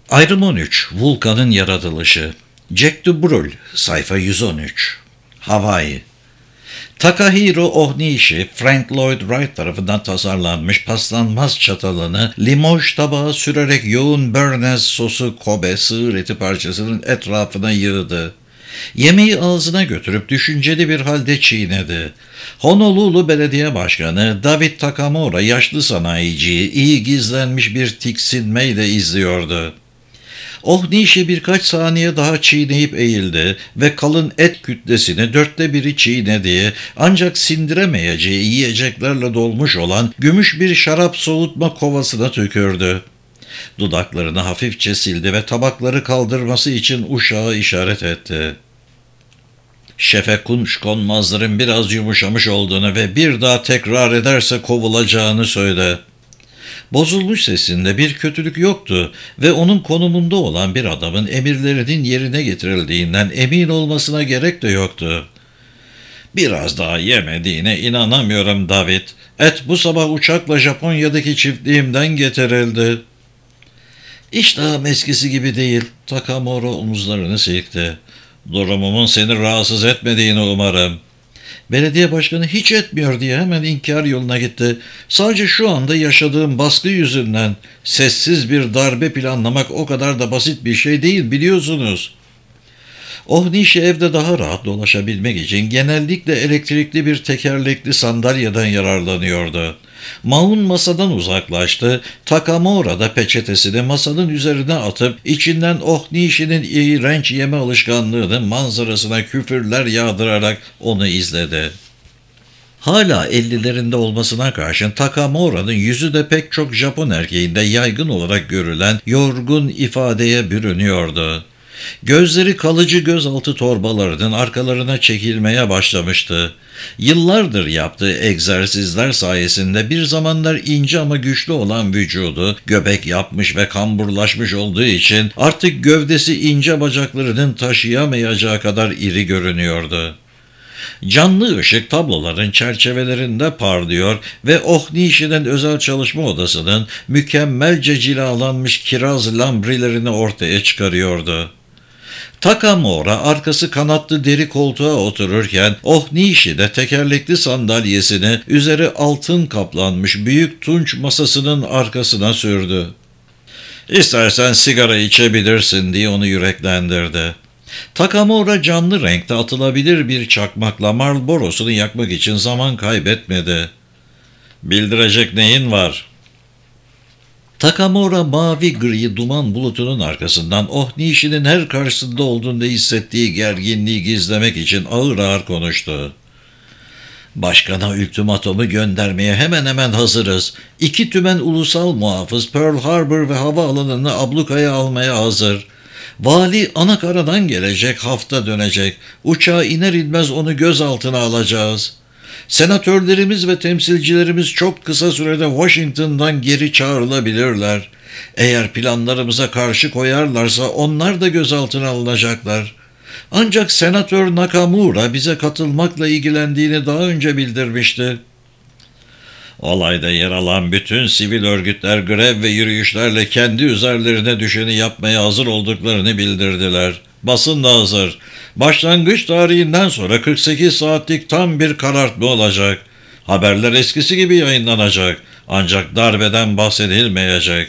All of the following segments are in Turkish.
Ayrım 13. Vulkan'ın yaratılışı. Jack Dubrul, sayfa 113. Hawaii. Takahiro Ohnishi, Frank Lloyd Wright tarafından tasarlanmış paslanmaz çatalını limoj tabağa sürerek yoğun Bernays sosu Kobe sığır eti parçasının etrafına yığdı. Yemeği ağzına götürüp düşünceli bir halde çiğnedi. Honolulu Belediye Başkanı David Takamura yaşlı sanayiciyi iyi gizlenmiş bir tiksinmeyle izliyordu. Ohnishi birkaç saniye daha çiğneyip eğildi ve kalın et kütlesini 1/4 çiğnediği ancak sindiremeyeceği yiyeceklerle dolmuş olan gümüş bir şarap soğutma kovasına tükürdü. Dudaklarını hafifçe sildi ve tabakları kaldırması için uşağı işaret etti. Şefe kuşkonmazların biraz yumuşamış olduğunu ve bir daha tekrar ederse kovulacağını söyle. Bozulmuş sesinde bir kötülük yoktu ve onun konumunda olan bir adamın emirlerinin yerine getirildiğinden emin olmasına gerek de yoktu. Biraz daha yemediğine inanamıyorum David. Et bu sabah uçakla Japonya'daki çiftliğimden getirildi. İştahım eskisi gibi değil. Takamura omuzlarını silkti. Durumumun seni rahatsız etmediğini umarım. Belediye başkanı hiç etmiyor diye hemen inkar yoluna gitti. Sadece şu anda yaşadığım baskı yüzünden sessiz bir darbe planlamak o kadar da basit bir şey değil biliyorsunuz. Ohnishi evde daha rahat dolaşabilmek için genellikle elektrikli bir tekerlekli sandalyeden yararlanıyordu. Maun masadan uzaklaştı, Takamura da peçetesini masanın üzerine atıp içinden Ohnishi'nin iğrenç yeme alışkanlığının manzarasına küfürler yağdırarak onu izledi. Hala 50'lerinde olmasına karşın Takamura'nın yüzü de pek çok Japon erkeğinde yaygın olarak görülen yorgun ifadeye bürünüyordu. Gözleri kalıcı gözaltı torbalarının arkalarına çekilmeye başlamıştı. Yıllardır yaptığı egzersizler sayesinde bir zamanlar ince ama güçlü olan vücudu göbek yapmış ve kamburlaşmış olduğu için artık gövdesi ince bacaklarının taşıyamayacağı kadar iri görünüyordu. Canlı ışık tabloların çerçevelerinde parlıyor ve Ohnishi'nin özel çalışma odasının mükemmelce cilalanmış kiraz lambrilerini ortaya çıkarıyordu. Takamura arkası kanatlı deri koltuğa otururken Ohnishi de tekerlekli sandalyesini üzeri altın kaplanmış büyük tunç masasının arkasına sürdü. "İstersen sigara içebilirsin," diye onu yüreklendirdi. Takamura canlı renkte atılabilir bir çakmakla Marlboro'sunu yakmak için zaman kaybetmedi. "Bildirecek neyin var?" Takamura mavi gri duman bulutunun arkasından Ohnishi'nin her karşısında olduğunda hissettiği gerginliği gizlemek için ağır ağır konuştu. "Başkana ultimatomu göndermeye hemen hemen hazırız. 2 tümen ulusal muhafız Pearl Harbor ve havaalanını ablukaya almaya hazır. Vali Anakaradan gelecek, hafta dönecek. Uçağa iner inmez onu gözaltına alacağız. Senatörlerimiz ve temsilcilerimiz çok kısa sürede Washington'dan geri çağrılabilirler. Eğer planlarımıza karşı koyarlarsa onlar da gözaltına alınacaklar. Ancak Senatör Nakamura bize katılmakla ilgilendiğini daha önce bildirmişti. Olayda yer alan bütün sivil örgütler grev ve yürüyüşlerle kendi üzerlerine düşeni yapmaya hazır olduklarını bildirdiler. Basın da hazır. Başlangıç tarihinden sonra 48 saatlik tam bir karartma olacak. Haberler eskisi gibi yayınlanacak. Ancak darbeden bahsedilmeyecek."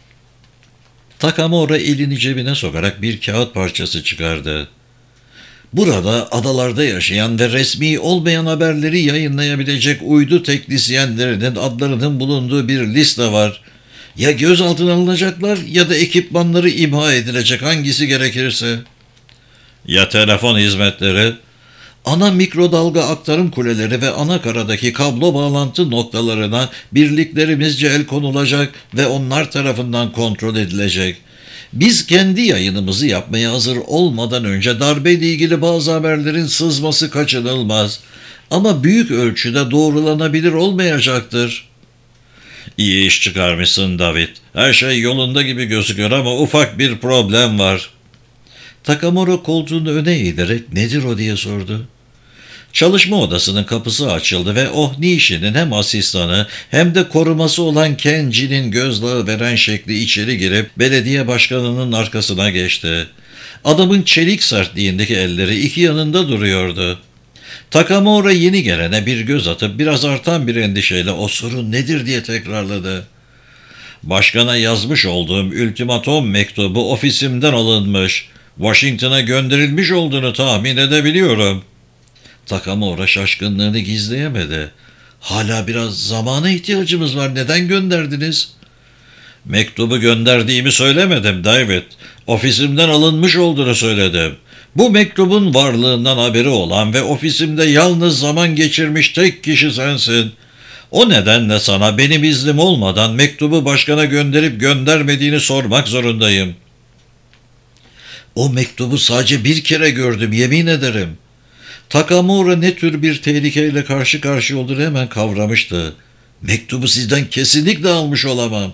Takamura elini cebine sokarak bir kağıt parçası çıkardı. "Burada adalarda yaşayan ve resmi olmayan haberleri yayınlayabilecek uydu teknisyenlerinin adlarının bulunduğu bir liste var. Ya gözaltına alınacaklar ya da ekipmanları imha edilecek, hangisi gerekirse." "Ya telefon hizmetleri?" "Ana mikrodalga aktarım kuleleri ve ana karadaki kablo bağlantı noktalarına birliklerimizce el konulacak ve onlar tarafından kontrol edilecek. Biz kendi yayınımızı yapmaya hazır olmadan önce darbeyle ilgili bazı haberlerin sızması kaçınılmaz. Ama büyük ölçüde doğrulanabilir olmayacaktır." "İyi iş çıkarmışsın David. Her şey yolunda gibi gözüküyor ama ufak bir problem var." Takamura koltuğunu öne eğilerek "Nedir o?" diye sordu. Çalışma odasının kapısı açıldı ve Ohnishi'nin hem asistanı hem de koruması olan Kenji'nin gözdağı veren şekli içeri girip belediye başkanının arkasına geçti. Adamın çelik sertliğindeki elleri iki yanında duruyordu. Takamura yeni gelene bir göz atıp biraz artan bir endişeyle o sorun nedir diye tekrarladı. Başkana yazmış olduğum ultimatom mektubu ofisimden alınmış. Washington'a gönderilmiş olduğunu tahmin edebiliyorum. Takamura şaşkınlığını gizleyemedi. Hala biraz zamana ihtiyacımız var. Neden gönderdiniz? Mektubu gönderdiğimi söylemedim David. Ofisimden alınmış olduğunu söyledim. Bu mektubun varlığından haberi olan ve ofisimde yalnız zaman geçirmiş tek kişi sensin. O nedenle sana benim iznim olmadan mektubu başkana gönderip göndermediğini sormak zorundayım. O mektubu sadece bir kere gördüm, yemin ederim. Takamura ne tür bir tehlikeyle karşı karşıya olduğunu hemen kavramıştı. Mektubu sizden kesinlikle almış olamam.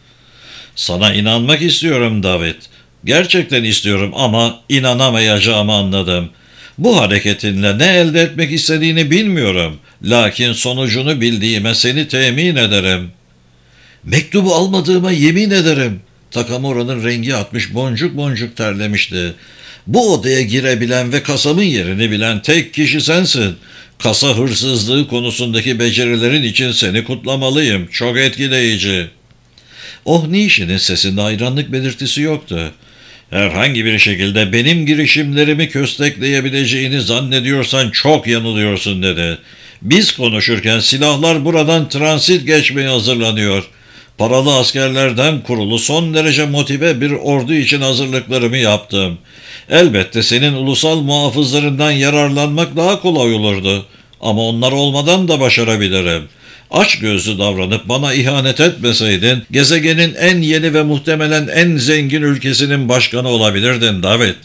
Sana inanmak istiyorum David. Gerçekten istiyorum ama inanamayacağımı anladım. Bu hareketinle ne elde etmek istediğini bilmiyorum. Lakin sonucunu bildiğime seni temin ederim. Mektubu almadığıma yemin ederim. Takamura'nın rengi atmış, boncuk boncuk terlemişti. Bu odaya girebilen ve kasamın yerini bilen tek kişi sensin. Kasa hırsızlığı konusundaki becerilerin için seni kutlamalıyım. Çok etkileyici. Ohnishi'nin sesinde hayranlık belirtisi yoktu. Herhangi bir şekilde benim girişimlerimi köstekleyebileceğini zannediyorsan çok yanılıyorsun dedi. Biz konuşurken silahlar buradan transit geçmeye hazırlanıyor. Paralı askerlerden kurulu son derece motive bir ordu için hazırlıklarımı yaptım. Elbette senin ulusal muhafızlarından yararlanmak daha kolay olurdu. Ama onlar olmadan da başarabilirim. Açgözlü davranıp bana ihanet etmeseydin, gezegenin en yeni ve muhtemelen en zengin ülkesinin başkanı olabilirdin David.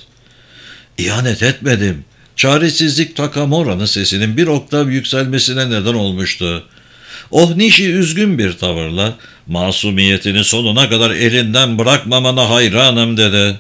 İhanet etmedim. Çaresizlik Takamura'nın sesinin bir oktav yükselmesine neden olmuştu. Ohnishi üzgün bir tavırla, masumiyetini sonuna kadar elinden bırakmamana hayranım dedi.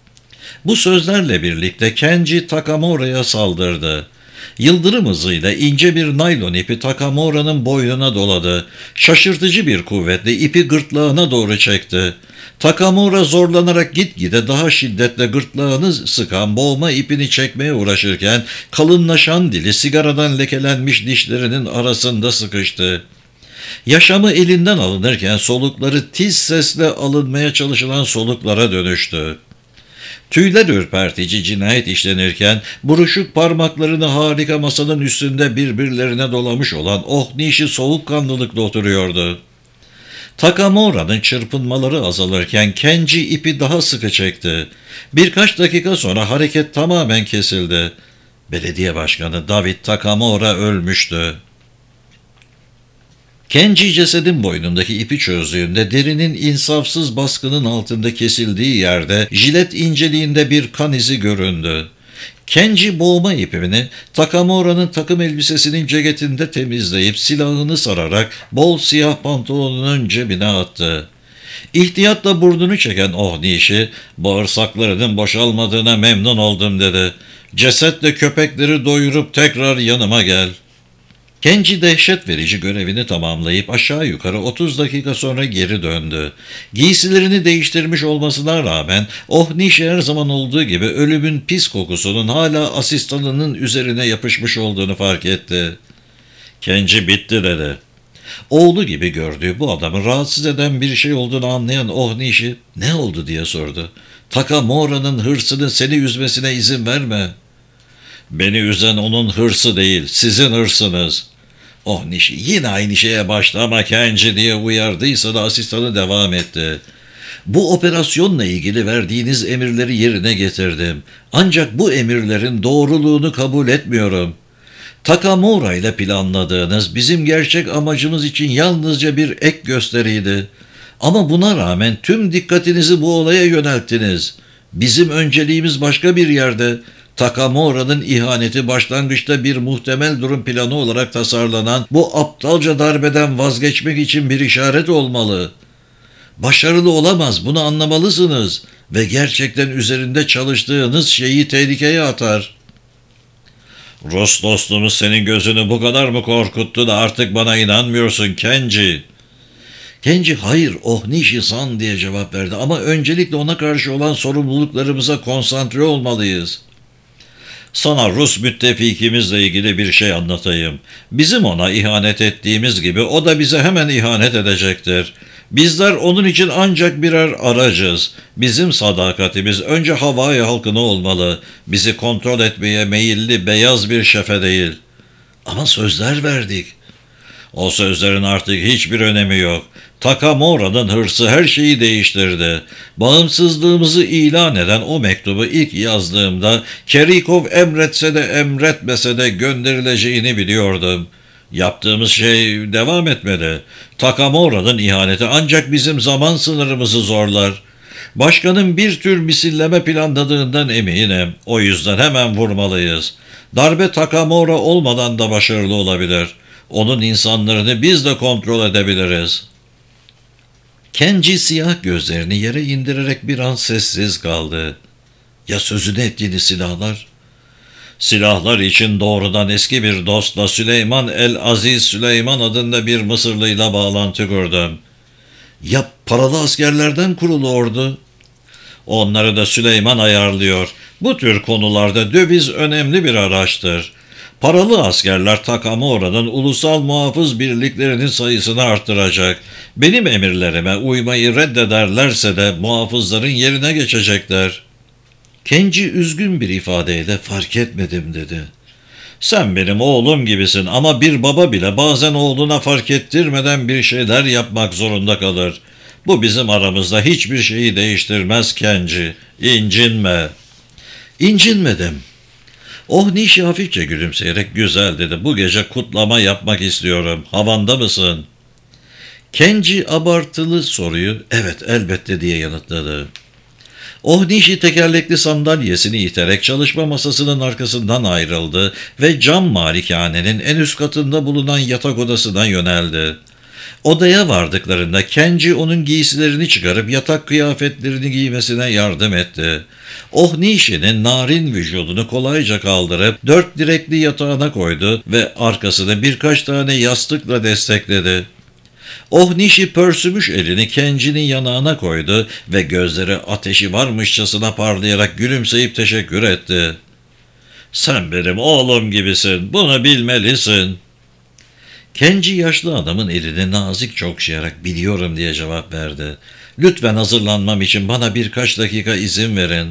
Bu sözlerle birlikte Kenji Takamura'ya saldırdı. Yıldırım hızıyla ince bir naylon ipi Takamura'nın boynuna doladı. Şaşırtıcı bir kuvvetle ipi gırtlağına doğru çekti. Takamura zorlanarak gitgide daha şiddetle gırtlağını sıkan boğma ipini çekmeye uğraşırken kalınlaşan dili sigaradan lekelenmiş dişlerinin arasında sıkıştı. Yaşamı elinden alınırken solukları tiz sesle alınmaya çalışılan soluklara dönüştü. Tüyler ürpertici cinayet işlenirken buruşuk parmaklarını harika masanın üstünde birbirlerine dolamış olan Ohnishi soğukkanlılıkla oturuyordu. Takamura'nın çırpınmaları azalırken Kenji ipi daha sıkı çekti. Birkaç dakika sonra hareket tamamen kesildi. Belediye başkanı David Takamura ölmüştü. Kenji cesedin boynundaki ipi çözdüğünde derinin insafsız baskının altında kesildiği yerde jilet inceliğinde bir kan izi göründü. Kenji boğma ipini Takamura'nın takım elbisesinin ceketinde temizleyip silahını sararak bol siyah pantolonunun cebine attı. İhtiyatla burnunu çeken Ohnishi, bağırsaklarının boşalmadığına memnun oldum dedi. Cesetle köpekleri doyurup tekrar yanıma gel. Kenji dehşet verici görevini tamamlayıp aşağı yukarı 30 dakika sonra geri döndü. Giysilerini değiştirmiş olmasına rağmen Ohnishi her zaman olduğu gibi ölümün pis kokusunun hala asistanının üzerine yapışmış olduğunu fark etti. Kenji bitti dedi. Oğlu gibi gördüğü bu adamı rahatsız eden bir şey olduğunu anlayan Ohnishi ne oldu diye sordu. Takamura'nın hırsının seni üzmesine izin verme. Beni üzen onun hırsı değil, sizin hırsınız. Ohnishi yine aynı şeye başlama Kenji diye uyardıysa da asistanı devam etti. Bu operasyonla ilgili verdiğiniz emirleri yerine getirdim. Ancak bu emirlerin doğruluğunu kabul etmiyorum. Takamura ile planladığınız bizim gerçek amacımız için yalnızca bir ek gösteriydi. Ama buna rağmen tüm dikkatinizi bu olaya yönelttiniz. Bizim önceliğimiz başka bir yerde. Takamura'nın ihaneti başlangıçta bir muhtemel durum planı olarak tasarlanan bu aptalca darbeden vazgeçmek için bir işaret olmalı. Başarılı olamaz, bunu anlamalısınız ve gerçekten üzerinde çalıştığınız şeyi tehlikeye atar. Rus dostumuz senin gözünü bu kadar mı korkuttu da artık bana inanmıyorsun Kenji? Kenji hayır Ohnişi-san diye cevap verdi ama öncelikle ona karşı olan sorumluluklarımıza konsantre olmalıyız. Sana Rus müttefikimizle ilgili bir şey anlatayım. Bizim ona ihanet ettiğimiz gibi o da bize hemen ihanet edecektir. Bizler onun için ancak birer aracız. Bizim sadakatimiz önce Hawaii halkına olmalı. Bizi kontrol etmeye meyilli beyaz bir şefe değil. Ama sözler verdik. O sözlerin artık hiçbir önemi yok. Takamora'nın hırsı her şeyi değiştirdi. Bağımsızlığımızı ilan eden o mektubu ilk yazdığımda Kerikov emretse de emretmese de gönderileceğini biliyordum. Yaptığımız şey devam etmedi. Takamora'nın ihaneti ancak bizim zaman sınırımızı zorlar. Başkanın bir tür misilleme planladığından eminim. O yüzden hemen vurmalıyız. Darbe Takamora olmadan da başarılı olabilir. Onun insanlarını biz de kontrol edebiliriz. Kenji siyah gözlerini yere indirerek bir an sessiz kaldı. Ya sözünü ettiğiniz silahlar? Silahlar için doğrudan eski bir dostla Süleyman el-Aziz Süleyman adında bir Mısırlıyla bağlantı kurdum. Ya paralı askerlerden kurulu ordu? Onları da Süleyman ayarlıyor. Bu tür konularda döviz önemli bir araçtır. Paralı askerler Takamora'nın ulusal muhafız birliklerinin sayısını arttıracak. Benim emirlerime uymayı reddederlerse de muhafızların yerine geçecekler. Kenji üzgün bir ifadeyle fark etmedim dedi. Sen benim oğlum gibisin ama bir baba bile bazen oğluna fark ettirmeden bir şeyler yapmak zorunda kalır. Bu bizim aramızda hiçbir şeyi değiştirmez Kenji. İncinme. İncinmedim. Ohnişi hafifçe gülümseyerek güzel dedi. Bu gece kutlama yapmak istiyorum. Havanda mısın? Kenji abartılı soruyu evet elbette diye yanıtladı. Ohnişi tekerlekli sandalyesini iterek çalışma masasının arkasından ayrıldı ve cam malikanenin en üst katında bulunan yatak odasına yöneldi. Odaya vardıklarında Kenji onun giysilerini çıkarıp yatak kıyafetlerini giymesine yardım etti. Ohnishi'nin narin vücudunu kolayca kaldırıp dört direkli yatağına koydu ve arkasını birkaç tane yastıkla destekledi. Ohnishi pörsümüş elini Kenji'nin yanağına koydu ve gözleri ateşi varmışçasına parlayarak gülümseyip teşekkür etti. "Sen benim oğlum gibisin, bunu bilmelisin." Kenji yaşlı adamın elini nazikçe okşayarak biliyorum diye cevap verdi. "Lütfen hazırlanmam için bana birkaç dakika izin verin."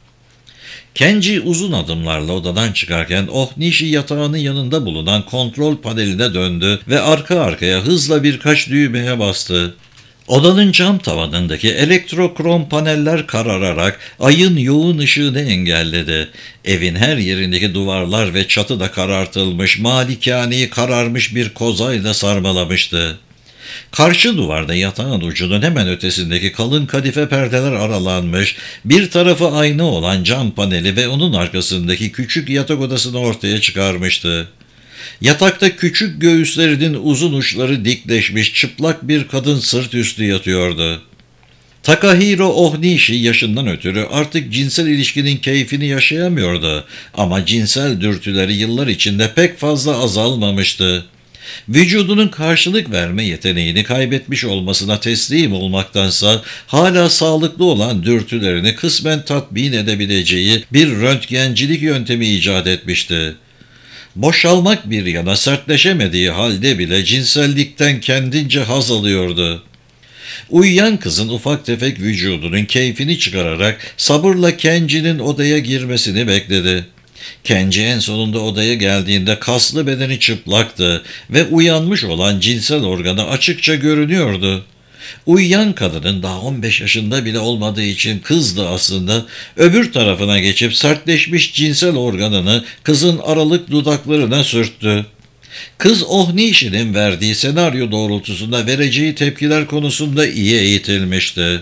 Kenji uzun adımlarla odadan çıkarken Ohnishi yatağının yanında bulunan kontrol paneline döndü ve arka arkaya hızla birkaç düğmeye bastı. Odanın cam tavanındaki elektrokrom paneller karararak ayın yoğun ışığını engelledi. Evin her yerindeki duvarlar ve çatı da karartılmış, malikaneyi kararmış bir kozayla sarmalamıştı. Karşı duvarda yatağın ucunun hemen ötesindeki kalın kadife perdeler aralanmış, bir tarafı ayna olan cam paneli ve onun arkasındaki küçük yatak odasını ortaya çıkarmıştı. Yatakta küçük göğüslerinin uzun uçları dikleşmiş çıplak bir kadın sırt üstü yatıyordu. Takahiro Ohnishi yaşından ötürü artık cinsel ilişkinin keyfini yaşayamıyordu ama cinsel dürtüleri yıllar içinde pek fazla azalmamıştı. Vücudunun karşılık verme yeteneğini kaybetmiş olmasına teslim olmaktansa hala sağlıklı olan dürtülerini kısmen tatmin edebileceği bir röntgencilik yöntemi icat etmişti. Boşalmak bir yana sertleşemediği halde bile cinsellikten kendince haz alıyordu. Uyuyan kızın ufak tefek vücudunun keyfini çıkararak sabırla Kenji'nin odaya girmesini bekledi. Kenji en sonunda odaya geldiğinde kaslı bedeni çıplaktı ve uyanmış olan cinsel organı açıkça görünüyordu. Uyuyan kadının daha 15 yaşında bile olmadığı için kızdı aslında, öbür tarafına geçip sertleşmiş cinsel organını kızın aralık dudaklarına sürttü. Kız Ohnishi'nin verdiği senaryo doğrultusunda vereceği tepkiler konusunda iyi eğitilmişti.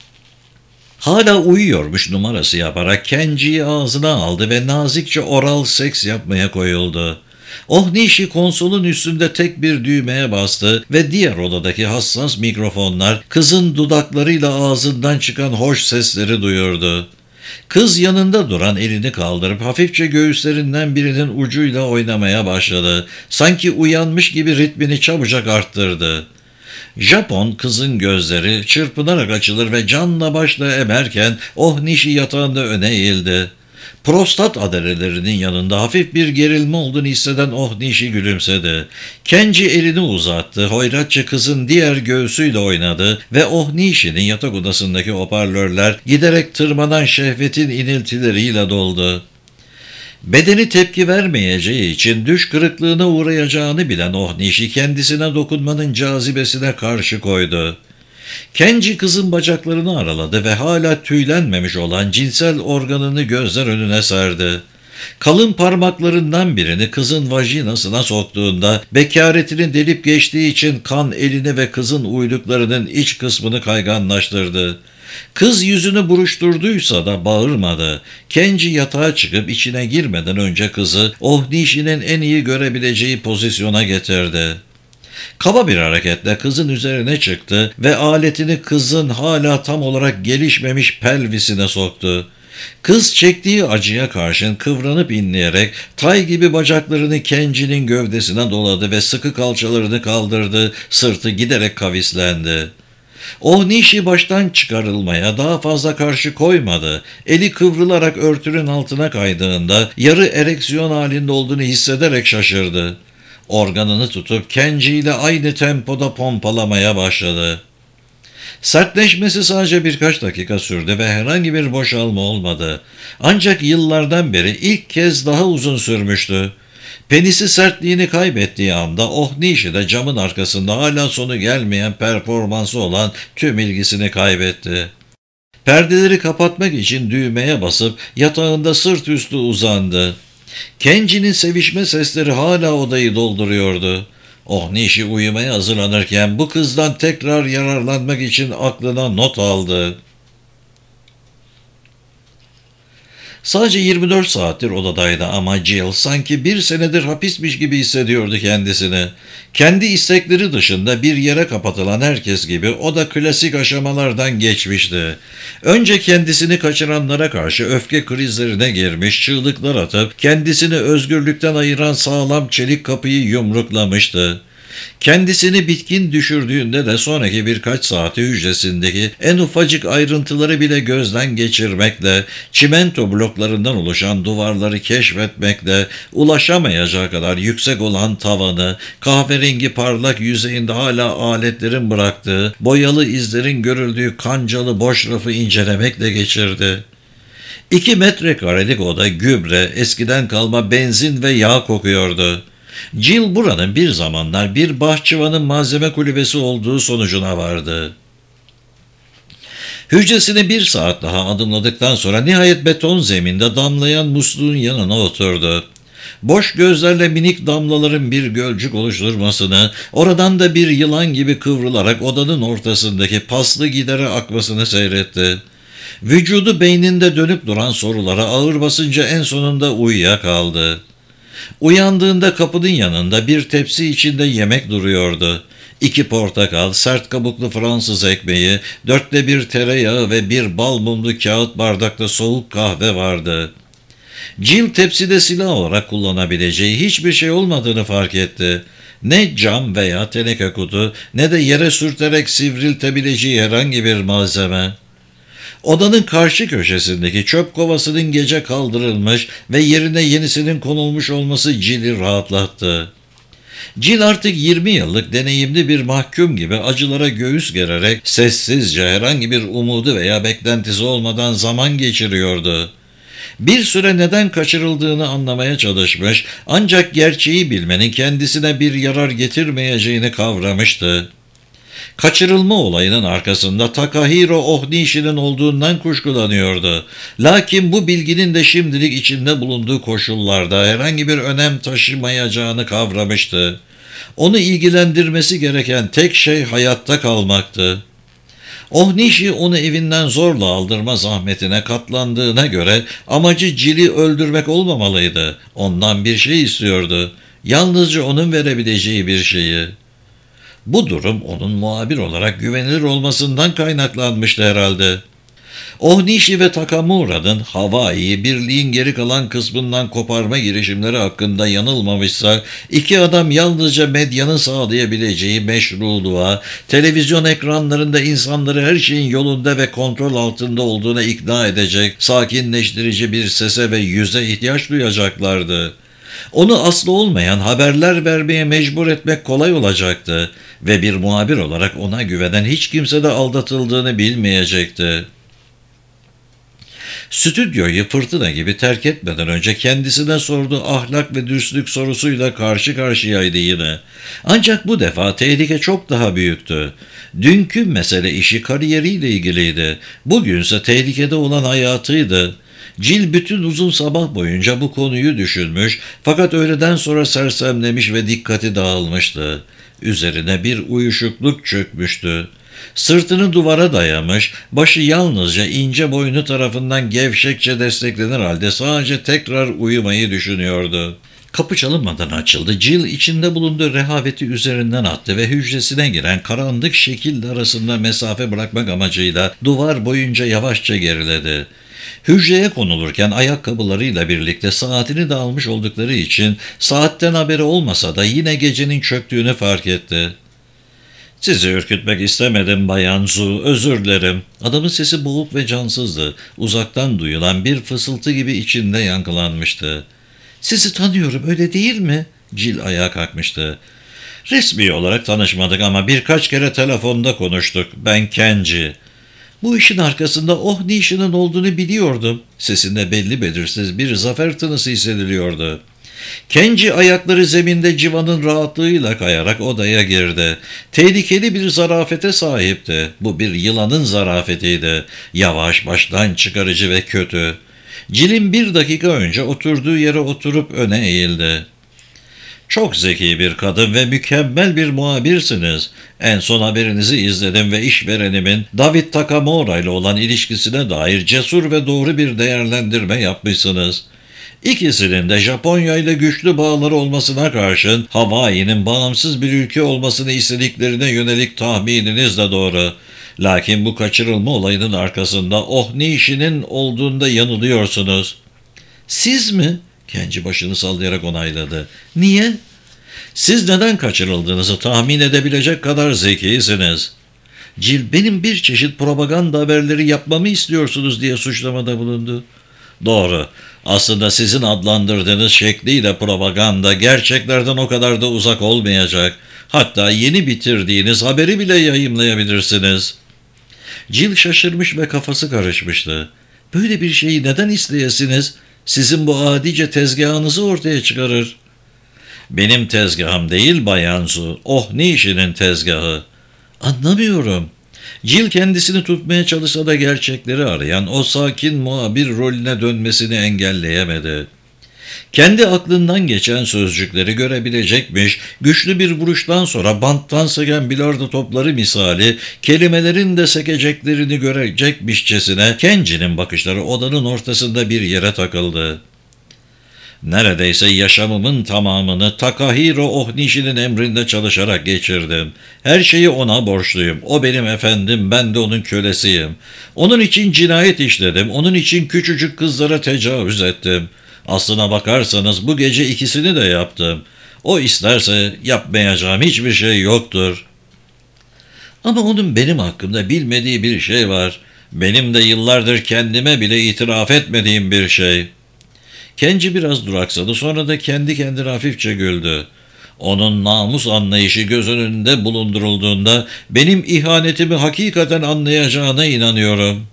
Hala uyuyormuş numarası yaparak Kenji'yi ağzına aldı ve nazikçe oral seks yapmaya koyuldu. Ohnishi konsolun üstünde tek bir düğmeye bastı ve diğer odadaki hassas mikrofonlar kızın dudaklarıyla ağzından çıkan hoş sesleri duyurdu. Kız yanında duran elini kaldırıp hafifçe göğüslerinden birinin ucuyla oynamaya başladı. Sanki uyanmış gibi ritmini çabucak arttırdı. Japon kızın gözleri çırpınarak açılır ve canla başla emerken Ohnişi yatağında öne eğildi. Prostat adalelerinin yanında hafif bir gerilme olduğunu hisseden Ohnişi gülümsedi. Kenji elini uzattı, hoyratça kızın diğer göğsüyle oynadı ve Ohnishi'nin yatak odasındaki hoparlörler giderek tırmanan şehvetin iniltileriyle doldu. Bedeni tepki vermeyeceği için düş kırıklığına uğrayacağını bilen Ohnishi kendisine dokunmanın cazibesine karşı koydu. Kenji kızın bacaklarını araladı ve hala tüylenmemiş olan cinsel organını gözler önüne serdi. Kalın parmaklarından birini kızın vajinasına soktuğunda bekaretini delip geçtiği için kan elini ve kızın uyluklarının iç kısmını kayganlaştırdı. Kız yüzünü buruşturduysa da bağırmadı. Kenji yatağa çıkıp içine girmeden önce kızı Ohnishi'nin en iyi görebileceği pozisyona getirdi. Kaba bir hareketle kızın üzerine çıktı ve aletini kızın hala tam olarak gelişmemiş pelvisine soktu. Kız çektiği acıya karşın kıvranıp inleyerek tay gibi bacaklarını Kenji'nin gövdesine doladı ve sıkı kalçalarını kaldırdı, sırtı giderek kavislendi. Ohnishi baştan çıkarılmaya daha fazla karşı koymadı. Eli kıvrılarak örtünün altına kaydığında yarı ereksiyon halinde olduğunu hissederek şaşırdı. Organını tutup Kenji ile aynı tempoda pompalamaya başladı. Sertleşmesi sadece birkaç dakika sürdü ve herhangi bir boşalma olmadı. Ancak yıllardan beri ilk kez daha uzun sürmüştü. Penisi sertliğini kaybettiği anda Ohnishi de camın arkasında hala sonu gelmeyen performansı olan tüm ilgisini kaybetti. Perdeleri kapatmak için düğmeye basıp yatağında sırt üstü uzandı. Kenji'nin sevişme sesleri hala odayı dolduruyordu. Ohnishi uyumaya hazırlanırken bu kızdan tekrar yararlanmak için aklına not aldı. Sadece 24 saattir odadaydı ama Jill sanki bir senedir hapismiş gibi hissediyordu kendisini. Kendi istekleri dışında bir yere kapatılan herkes gibi o da klasik aşamalardan geçmişti. Önce kendisini kaçıranlara karşı öfke krizlerine girmiş, çığlıklar atıp kendisini özgürlükten ayıran sağlam çelik kapıyı yumruklamıştı. Kendisini bitkin düşürdüğünde de sonraki birkaç saati hücresindeki en ufacık ayrıntıları bile gözden geçirmekle, çimento bloklarından oluşan duvarları keşfetmekle, ulaşamayacağı kadar yüksek olan tavanı, kahverengi parlak yüzeyinde hala aletlerin bıraktığı, boyalı izlerin görüldüğü kancalı boş rafı incelemekle geçirdi. 2 metrekarelik oda gübre, eskiden kalma benzin ve yağ kokuyordu. Jill buranın bir zamanlar bir bahçıvanın malzeme kulübesi olduğu sonucuna vardı. Hücresini 1 saat daha adımladıktan sonra nihayet beton zeminde damlayan musluğun yanına oturdu. Boş gözlerle minik damlaların bir gölcük oluşturmasını, oradan da bir yılan gibi kıvrılarak odanın ortasındaki paslı gidere akmasını seyretti. Vücudu beyninde dönüp duran sorulara ağır basınca en sonunda uyuyakaldı. Uyandığında kapının yanında bir tepsi içinde yemek duruyordu. 2 portakal, sert kabuklu Fransız ekmeği, 1/4 tereyağı ve bir bal mumlu kağıt bardakta soğuk kahve vardı. Jill tepside silah olarak kullanabileceği hiçbir şey olmadığını fark etti. Ne cam veya teneke kutu ne de yere sürterek sivriltebileceği herhangi bir malzeme. Odanın karşı köşesindeki çöp kovasının gece kaldırılmış ve yerine yenisinin konulmuş olması Jill'i rahatlattı. Jill artık 20 yıllık deneyimli bir mahkum gibi acılara göğüs gererek sessizce herhangi bir umudu veya beklentisi olmadan zaman geçiriyordu. Bir süre neden kaçırıldığını anlamaya çalışmış ancak gerçeği bilmenin kendisine bir yarar getirmeyeceğini kavramıştı. Kaçırılma olayının arkasında Takahiro Ohnishi'nin olduğundan kuşkulanıyordu. Lakin bu bilginin de şimdilik içinde bulunduğu koşullarda herhangi bir önem taşımayacağını kavramıştı. Onu ilgilendirmesi gereken tek şey hayatta kalmaktı. Ohnishi onu evinden zorla aldırma zahmetine katlandığına göre amacı Jill'i öldürmek olmamalıydı. Ondan bir şey istiyordu. Yalnızca onun verebileceği bir şeyi. Bu durum onun muhabir olarak güvenilir olmasından kaynaklanmıştı herhalde. Ohnishi ve Takamura'nın Hawaii'yi birliğin geri kalan kısmından koparma girişimleri hakkında yanılmamışsa, iki adam yalnızca medyanın sağlayabileceği meşruluğa, televizyon ekranlarında insanları her şeyin yolunda ve kontrol altında olduğuna ikna edecek, sakinleştirici bir sese ve yüze ihtiyaç duyacaklardı. Onu aslı olmayan haberler vermeye mecbur etmek kolay olacaktı ve bir muhabir olarak ona güvenen hiç kimse de aldatıldığını bilmeyecekti. Stüdyoyu fırtına gibi terk etmeden önce kendisine sorduğu ahlak ve dürüstlük sorusuyla karşı karşıyaydı yine. Ancak bu defa tehlike çok daha büyüktü. Dünkü mesele işi kariyeriyle ilgiliydi. Bugünse tehlikede olan hayatıydı. Jill bütün uzun sabah boyunca bu konuyu düşünmüş, fakat öğleden sonra sersemlemiş ve dikkati dağılmıştı. Üzerine bir uyuşukluk çökmüştü. Sırtını duvara dayamış, başı yalnızca ince boynu tarafından gevşekçe desteklenir halde sadece tekrar uyumayı düşünüyordu. Kapı çalınmadan açıldı. Jill içinde bulunduğu rehaveti üzerinden attı ve hücresine giren karanlık şekil arasında mesafe bırakmak amacıyla duvar boyunca yavaşça geriledi. Hücreye konulurken ayakkabılarıyla birlikte saatini de almış oldukları için saatten haberi olmasa da yine gecenin çöktüğünü fark etti. "Sizi ürkütmek istemedim Bayan Zu, özür dilerim." Adamın sesi boğuk ve cansızdı. Uzaktan duyulan bir fısıltı gibi içinde yankılanmıştı. "Sizi tanıyorum, öyle değil mi?" Jill ayağa kalkmıştı. "Resmi olarak tanışmadık ama birkaç kere telefonda konuştuk. Ben Kenji." "Bu işin arkasında Ohnishi'nin olduğunu biliyordum." Sesinde belli belirsiz bir zafer tınısı hissediliyordu. Kenji ayakları zeminde civanın rahatlığıyla kayarak odaya girdi. Tehlikeli bir zarafete sahipti. Bu bir yılanın zarafetiydi. Yavaş, baştan çıkarıcı ve kötü. Jill'in bir dakika önce oturduğu yere oturup öne eğildi. "Çok zeki bir kadın ve mükemmel bir muhabirsiniz. En son haberinizi izledim ve işverenimin David Takamura ile olan ilişkisine dair cesur ve doğru bir değerlendirme yapmışsınız. İkisinin de Japonya ile güçlü bağları olmasına karşın Hawaii'nin bağımsız bir ülke olmasını istediklerine yönelik tahmininiz de doğru. Lakin bu kaçırılma olayının arkasında Ohnishi'nin olduğunda yanılıyorsunuz." "Siz mi?" Kenji başını sallayarak onayladı. "Niye?" "Siz neden kaçırıldığınızı tahmin edebilecek kadar zekisiniz." Jill, "Benim bir çeşit propaganda haberleri yapmamı istiyorsunuz," diye suçlamada bulundu. "Doğru. Aslında sizin adlandırdığınız şekliyle propaganda gerçeklerden o kadar da uzak olmayacak. Hatta yeni bitirdiğiniz haberi bile yayımlayabilirsiniz." Jill şaşırmış ve kafası karışmıştı. "Böyle bir şeyi neden isteyesiniz? Sizin bu adice tezgahınızı ortaya çıkarır." "Benim tezgahım değil Bayan Zu, Ohnishi'nin tezgahı." "Anlamıyorum." Jill kendisini tutmaya çalışsa da gerçekleri arayan o sakin muhabir rolüne dönmesini engelleyemedi. Kendi aklından geçen sözcükleri görebilecekmiş, güçlü bir vuruştan sonra banttan seken bilardo topları misali kelimelerin de sekeceklerini görecekmişçesine Kenji'nin bakışları odanın ortasında bir yere takıldı. "Neredeyse yaşamımın tamamını Takahiro Ohnishi'nin emrinde çalışarak geçirdim. Her şeyi ona borçluyum. O benim efendim, ben de onun kölesiyim. Onun için cinayet işledim, onun için küçücük kızlara tecavüz ettim. Aslına bakarsanız bu gece ikisini de yaptım. O isterse yapmayacağım hiçbir şey yoktur. Ama onun benim hakkımda bilmediği bir şey var. Benim de yıllardır kendime bile itiraf etmediğim bir şey." Kenji biraz duraksadı, sonra da kendi kendine hafifçe güldü. "Onun namus anlayışı göz önünde bulundurulduğunda benim ihanetimi hakikaten anlayacağına inanıyorum.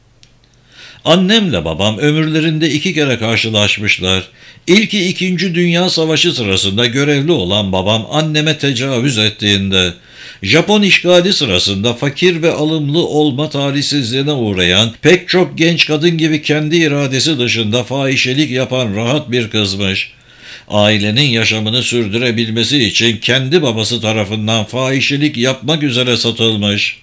Annemle babam ömürlerinde 2 kere karşılaşmışlar. İlki 2. Dünya Savaşı sırasında görevli olan babam anneme tecavüz ettiğinde, Japon işgali sırasında fakir ve alımlı olma talihsizliğine uğrayan, pek çok genç kadın gibi kendi iradesi dışında fahişelik yapan rahat bir kızmış. Ailenin yaşamını sürdürebilmesi için kendi babası tarafından fahişelik yapmak üzere satılmış.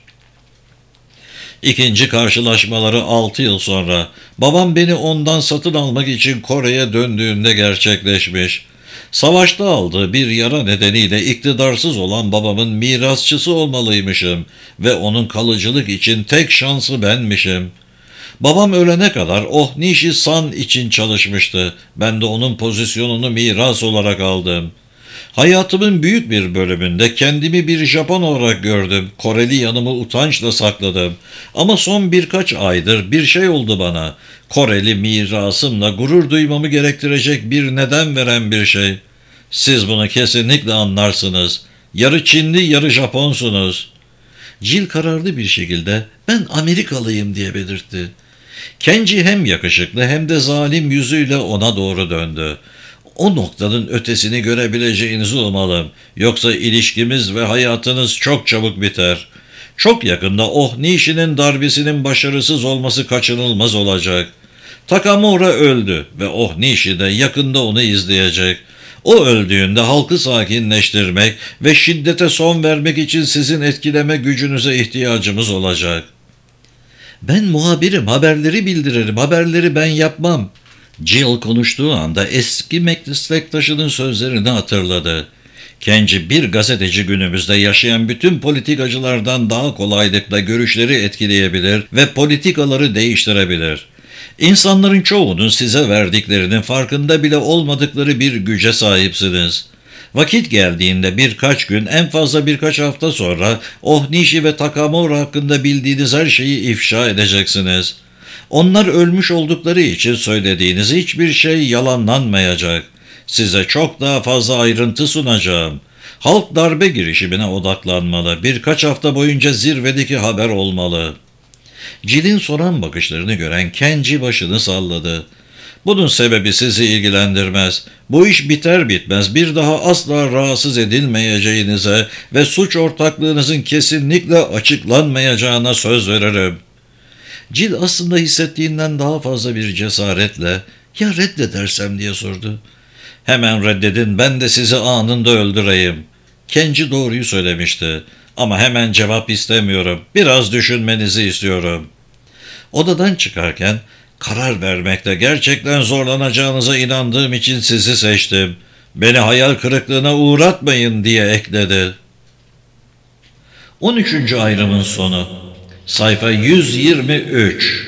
İkinci karşılaşmaları 6 yıl sonra, babam beni ondan satın almak için Kore'ye döndüğünde gerçekleşmiş. Savaşta aldığı bir yara nedeniyle iktidarsız olan babamın mirasçısı olmalıymışım ve onun kalıcılık için tek şansı benmişim. Babam ölene kadar Ohnishi-san için çalışmıştı. Ben de onun pozisyonunu miras olarak aldım. Hayatımın büyük bir bölümünde kendimi bir Japon olarak gördüm. Koreli yanımı utançla sakladım. Ama son birkaç aydır bir şey oldu bana. Koreli mirasımla gurur duymamı gerektirecek bir neden veren bir şey. Siz bunu kesinlikle anlarsınız. Yarı Çinli, yarı Japonsunuz. Jill kararlı bir şekilde ben Amerikalıyım diye belirtti. Kenji hem yakışıklı hem de zalim yüzüyle ona doğru döndü. O noktanın ötesini görebileceğinizi umalım. Yoksa ilişkimiz ve hayatınız çok çabuk biter. Çok yakında Ohnishi'nin darbesinin başarısız olması kaçınılmaz olacak. Takamura öldü ve Ohnishi de yakında onu izleyecek. O öldüğünde halkı sakinleştirmek ve şiddete son vermek için sizin etkileme gücünüze ihtiyacımız olacak. Ben muhabirim, haberleri bildiririm, haberleri ben yapmam. Jill konuştuğu anda eski meslektaşının sözlerini hatırladı. Kenji bir gazeteci günümüzde yaşayan bütün politikacılardan daha kolaylıkla görüşleri etkileyebilir ve politikaları değiştirebilir. İnsanların çoğunun size verdiklerinin farkında bile olmadıkları bir güce sahipsiniz. Vakit geldiğinde birkaç gün, en fazla birkaç hafta sonra Ohnishi ve Takamura hakkında bildiğiniz her şeyi ifşa edeceksiniz. Onlar ölmüş oldukları için söylediğiniz hiçbir şey yalanlanmayacak. Size çok daha fazla ayrıntı sunacağım. Halk darbe girişimine odaklanmalı. Birkaç hafta boyunca zirvedeki haber olmalı. Jill'in soran bakışlarını gören Kenji başını salladı. Bunun sebebi sizi ilgilendirmez. Bu iş biter bitmez bir daha asla rahatsız edilmeyeceğinize ve suç ortaklığınızın kesinlikle açıklanmayacağına söz veririm. Jill aslında hissettiğinden daha fazla bir cesaretle ya reddedersem diye sordu. Hemen reddedin, ben de sizi anında öldüreyim. Kenji doğruyu söylemişti. Ama hemen cevap istemiyorum. Biraz düşünmenizi istiyorum. Odadan çıkarken karar vermekte gerçekten zorlanacağınıza inandığım için sizi seçtim. Beni hayal kırıklığına uğratmayın diye ekledi. 13. ayrımın sonu. Sayfa 123.